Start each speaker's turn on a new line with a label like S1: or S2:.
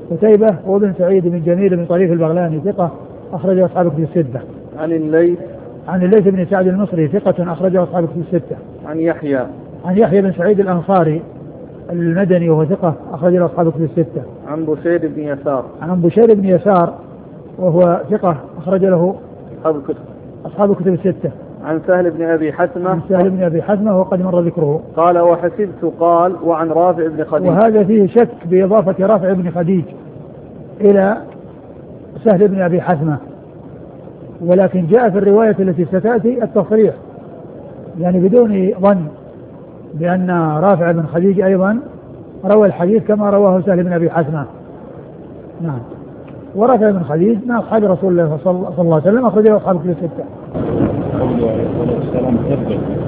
S1: قتيبة وابن سعيد بن جميل بن طريف البغلاني ثقة أخرجه أصحاب كتب الستة.
S2: عن الليث.
S1: عن الليث بن سعد المصري ثقة أخرجه أصحاب كتب الستة.
S2: عن يحيى.
S1: عن يحيى بن سعيد الأنصاري المدني وهو ثقة أخرجه أصحاب كتب الستة.
S2: عن بشير بن يسار.
S1: عن بشير بن يسار وهو ثقة أخرج له أصحاب كتب الستة.
S2: عن سهل بن أبي حثمة.
S1: عن سهل بن أبي حثمة وقد مر ذكره.
S2: قال وحسبت قال وعن رافع بن خديج.
S1: وهذا فيه شك بإضافة رافع بن خديج إلى سهل بن أبي حثمة، ولكن جاء في الرواية التي ستأتي التصريح، يعني بدون ظن بأن رافع بن خديج أيضا روى الحديث كما رواه سهل بن أبي حثمة. نعم. ورافع بن خديج من أصحاب رسول الله صلى الله عليه وسلم أخرجه أصحاب كتب الستة.